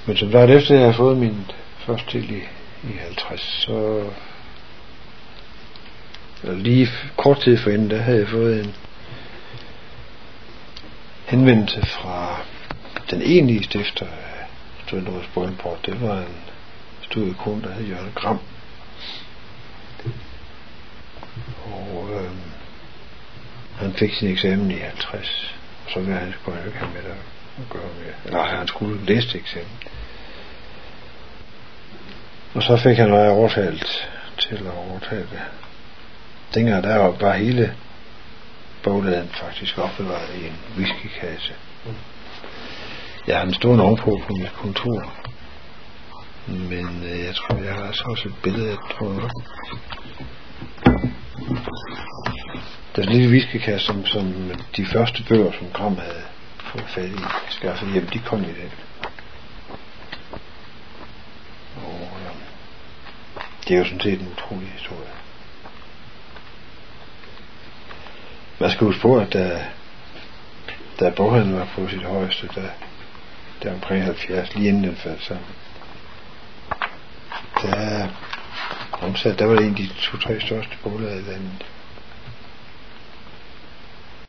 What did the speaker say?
Men som sagt, efter jeg havde fået min første til i 50, så lige kort tid forinden, der havde jeg fået en henvendelse fra den egentlige stifter af Studenterrådets Boghandel. Det var en studiekone, der hed Jørgen Gram. Og han fik sin eksamen i 50, og så ville han jo ikke have med det at gøre med. Eller han skulle læse til eksamen. Og så fik han mig overtalt til at overtage det. Dengang der var hele bogladen faktisk opbevaret i en whiskykasse. Jeg har den stående ovenpå på mit kontor. Men jeg tror, jeg har altså også et billede af, tror jeg. Der er en lille whiskykasse, som de første bøger, som Gram havde fået fat i, skaffet hjem, de kom i den. Og det er jo sådan set en utrolig historie. Man skal huske på, at da boghandlen var på sit højeste, der omkring 70, lige inden den faldt sammen, der var det en af de 2-3 største boglader i landet.